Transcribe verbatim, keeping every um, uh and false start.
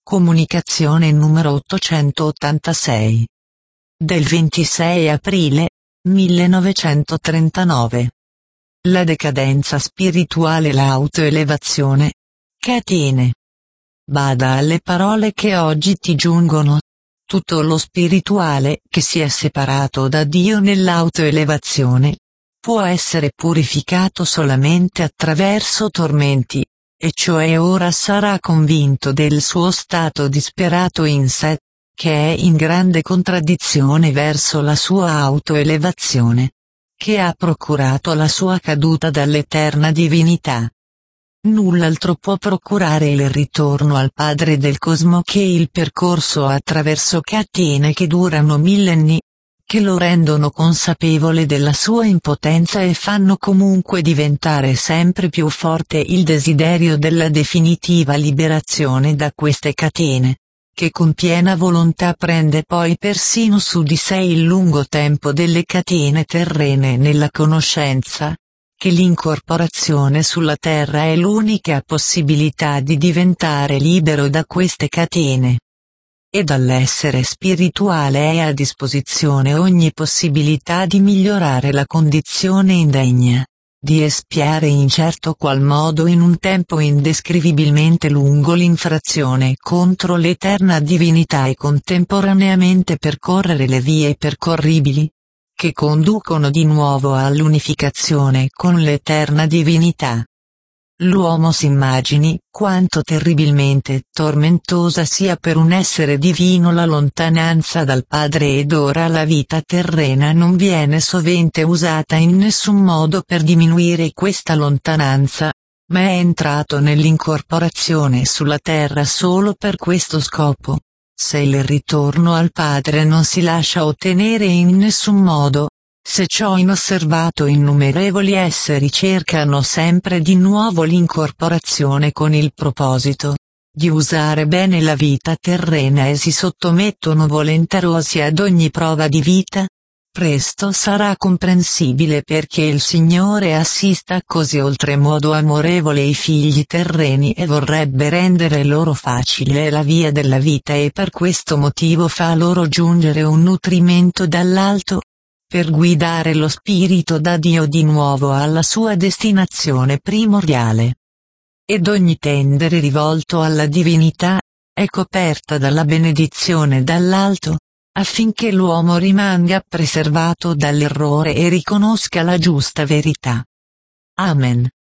Comunicazione numero ottocentottantasei. Del ventisei aprile millenovecentotrentanove. La decadenza spirituale e l'autoelevazione. Catene. Bada alle parole che oggi ti giungono. Tutto lo spirituale che si è separato da Dio nell'autoelevazione può essere purificato solamente attraverso tormenti, e cioè ora sarà convinto del suo stato disperato in sé, che è in grande contraddizione verso la sua autoelevazione, che ha procurato la sua caduta dall'eterna divinità. Null'altro può procurare il ritorno al Padre del Cosmo che il percorso attraverso catene che durano millenni, che lo rendono consapevole della sua impotenza e fanno comunque diventare sempre più forte il desiderio della definitiva liberazione da queste catene, che con piena volontà prende poi persino su di sé il lungo tempo delle catene terrene nella conoscenza, che l'incorporazione sulla terra è l'unica possibilità di diventare libero da queste catene. E dall'essere spirituale è a disposizione ogni possibilità di migliorare la condizione indegna, di espiare in certo qual modo in un tempo indescrivibilmente lungo l'infrazione contro l'eterna divinità e contemporaneamente percorrere le vie percorribili, che conducono di nuovo all'unificazione con l'eterna divinità. L'uomo s'immagini quanto terribilmente tormentosa sia per un essere divino la lontananza dal Padre ed ora la vita terrena non viene sovente usata in nessun modo per diminuire questa lontananza, ma è entrato nell'incorporazione sulla terra solo per questo scopo. Se il ritorno al Padre non si lascia ottenere in nessun modo, se ciò inosservato innumerevoli esseri cercano sempre di nuovo l'incorporazione con il proposito di usare bene la vita terrena e si sottomettono volenterosi ad ogni prova di vita, presto sarà comprensibile perché il Signore assista così oltremodo amorevole i figli terreni e vorrebbe rendere loro facile la via della vita e per questo motivo fa loro giungere un nutrimento dall'alto, per guidare lo spirito da Dio di nuovo alla sua destinazione primordiale. Ed ogni tendere rivolto alla divinità è coperta dalla benedizione dall'alto, affinché l'uomo rimanga preservato dall'errore e riconosca la giusta verità. Amen.